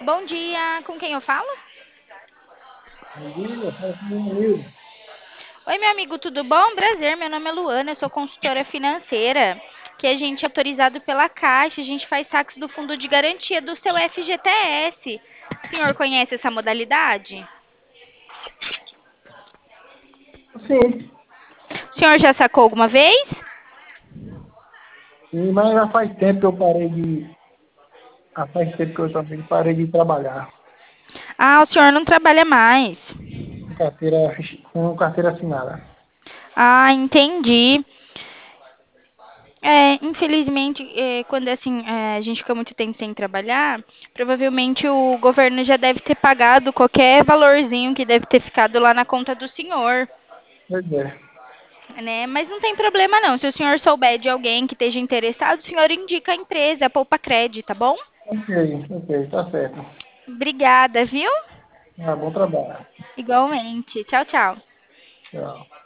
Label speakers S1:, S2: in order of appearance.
S1: Bom dia, com quem eu falo?
S2: Bom dia, fala com meu amigo.
S1: Oi, meu amigo, tudo bom? Prazer, meu nome é Luana, eu sou consultora financeira, que a gente é autorizado pela Caixa, a gente faz saques do fundo de garantia do seu FGTS. O senhor conhece essa modalidade?
S2: Sim,
S1: O senhor já sacou alguma vez?
S2: sim, mas já faz tempo que eu parei de. Já faz tempo que eu também parei de trabalhar
S1: Ah, o senhor não trabalha mais.
S2: com carteira assinada.
S1: Ah, entendi. Infelizmente, quando assim, a gente fica muito tempo sem trabalhar, provavelmente o governo já deve ter pagado qualquer valorzinho que deve ter ficado lá na conta do senhor,
S2: Pois é.
S1: né? Mas não tem problema não. Se o senhor souber de alguém que esteja interessado, o senhor indica a empresa, a Poupa Cred, tá bom?
S2: Ok, ok, tá certo.
S1: Obrigada, viu?
S2: Ah, bom trabalho.
S1: Igualmente. Tchau, tchau.
S2: Tchau.